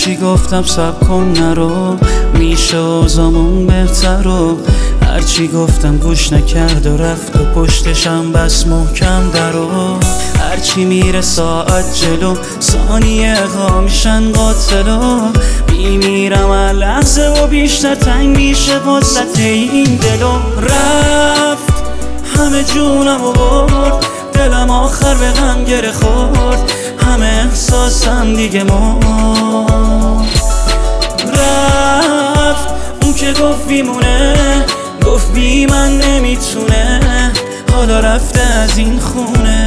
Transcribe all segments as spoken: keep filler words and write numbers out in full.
هرچی گفتم سب کن نرو، میشه اوزامون بهتر و هرچی گفتم گوش نکرد و رفت و پشتشم بس محکم درو. هرچی میره ساعت جلو ثانیه ها میشن قاتلو، میمیرم هر لحظه و بیشتر تنگ میشه واسط این دلو. رفت همه جونم و برد، دلم آخر به غم گره خورد، همه احساسم دیگه مرد. رفت اون که گفت بیمونه، گفت بی من نمیتونه، حالا رفته از این خونه.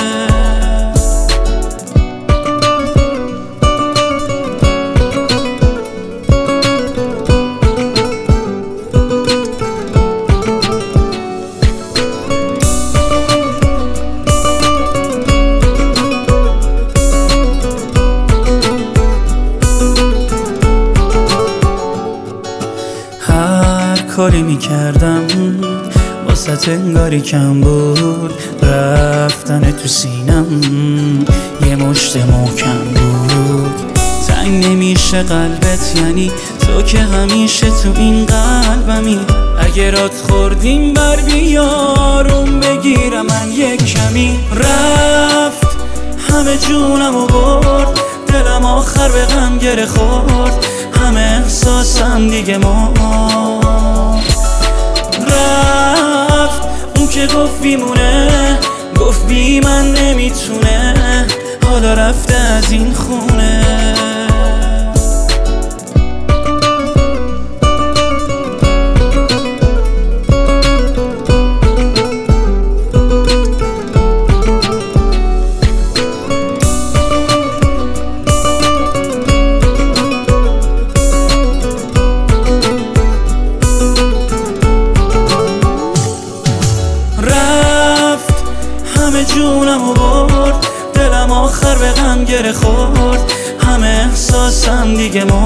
کاری میکردم واسه انگاری کم بود، رفتن تو سینم یه مشت محکم بود. تنگ نمیشه قلبت یعنی تو که همیشه تو این قلبمی، اگه رات خوردیم بر بیارم بگیرم من یک کمی. رفت همه جونم و برد، دلم آخر به غم گره خورد، همه احساسم دیگه مرد. رفت اون که گفت بیمونه، گفت بی من نمیتونه، حالا رفته از این خونه. جونم و برد، دلم آخر به غم گره خورد، همه احساسم دیگه مرد.